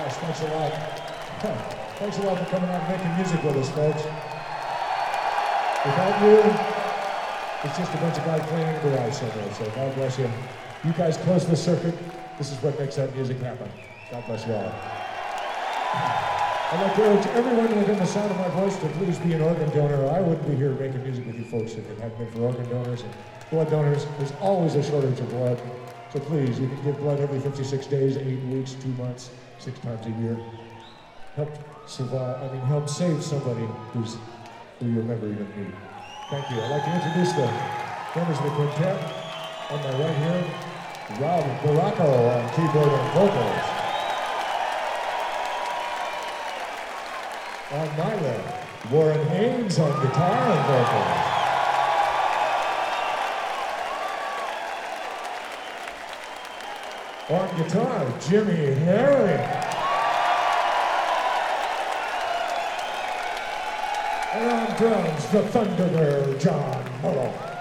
Gosh, thanks a lot. Thanks a lot for coming out and making music with us, folks. Without you, it's just a bunch of guys playing in the garage somewhere, so God bless you. You guys close the circuit. This is what makes that music happen. God bless you all. I'd like to urge everyone within the sound of my voice to please be an organ donor. I wouldn't be here making music with you folks if it hadn't been for organ donors and blood donors. There's always a shortage of blood. So please, you can give blood every 56 days, 8 weeks, 2 months, 6 times a year. Help save somebody who you'll never even meet. Thank you. I'd like to introduce the members of the quintet. On my right here, Rob Baracco on keyboard and vocals. On my left, Warren Haynes on guitar and vocals. On guitar, Jimmy Herring. And on drums, the Thunderbird, John Mullo.